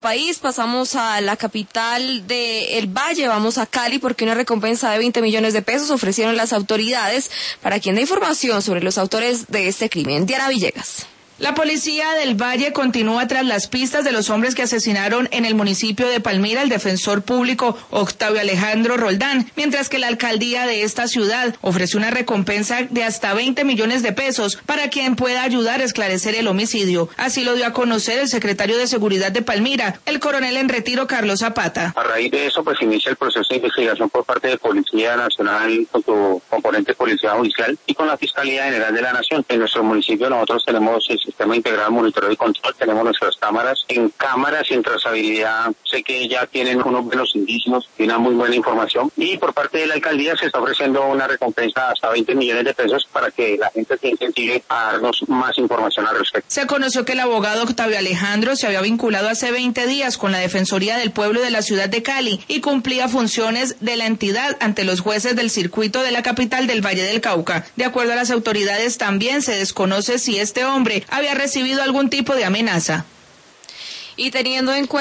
país, pasamos a la capital del Valle, vamos a Cali porque una recompensa de 20 millones de pesos ofrecieron las autoridades para quien dé información sobre los autores de este crimen. Diana Villegas. La policía del Valle continúa tras las pistas de los hombres que asesinaron en el municipio de Palmira al defensor público Octavio Alejandro Roldán, mientras que la alcaldía de esta ciudad ofreció una recompensa de hasta 20 millones de pesos para quien pueda ayudar a esclarecer el homicidio. Así lo dio a conocer el secretario de Seguridad de Palmira, el coronel en retiro Carlos Zapata. A raíz de eso, pues inicia el proceso de investigación por parte de Policía Nacional con su componente Policía Judicial y con la Fiscalía General de la Nación. En nuestro municipio nosotros tenemos el Sistema Integrado de Monitoreo y Control, tenemos nuestras cámaras y en trazabilidad sé que ya tienen unos buenos indicios y una muy buena información, y por parte de la alcaldía se está ofreciendo una recompensa hasta 20 millones de pesos para que la gente se incentive a darnos más información al respecto. Se conoció que el abogado Octavio Alejandro se había vinculado hace 20 días con la Defensoría del Pueblo de la ciudad de Cali y cumplía funciones de la entidad ante los jueces del circuito de la capital del Valle del Cauca. De acuerdo a las autoridades, también se desconoce si este hombre había recibido algún tipo de amenaza. Y teniendo en cuenta